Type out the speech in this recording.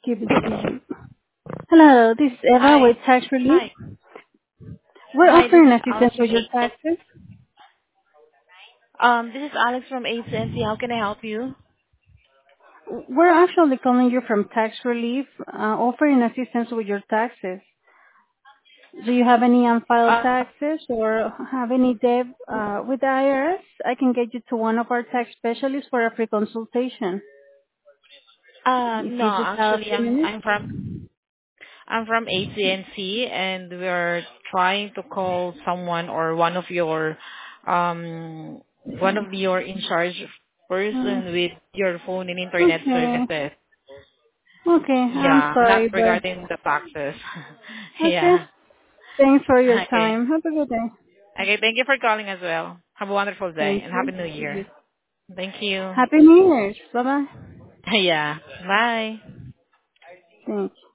QBCG. Hello, this is Eva with Hi. Tax Relief. Hi. We're Hi, this offering is Alex assistance from with your AT&T. taxes. How can I help you? We're actually calling you from Tax Relief, offering assistance with your taxes. Do you have any unfiled Uh, taxes or have any debt with the IRS? I can get you to one of our tax specialists for a free consultation if no, you just have a actually, few minutes. I'm from AT&T, and we're trying to call someone or um one of your in charge Uh, person with your phone and internet okay. services. Okay, I'm Yeah, not sorry, but regarding the taxes. okay. Yeah. Thanks for your Okay. time. Have a good day. Okay. Thank you for calling as well. Have a wonderful day Thank and you. happy New Year. Thank you. Happy New Year's. Bye bye. Yeah. Bye. Thanks.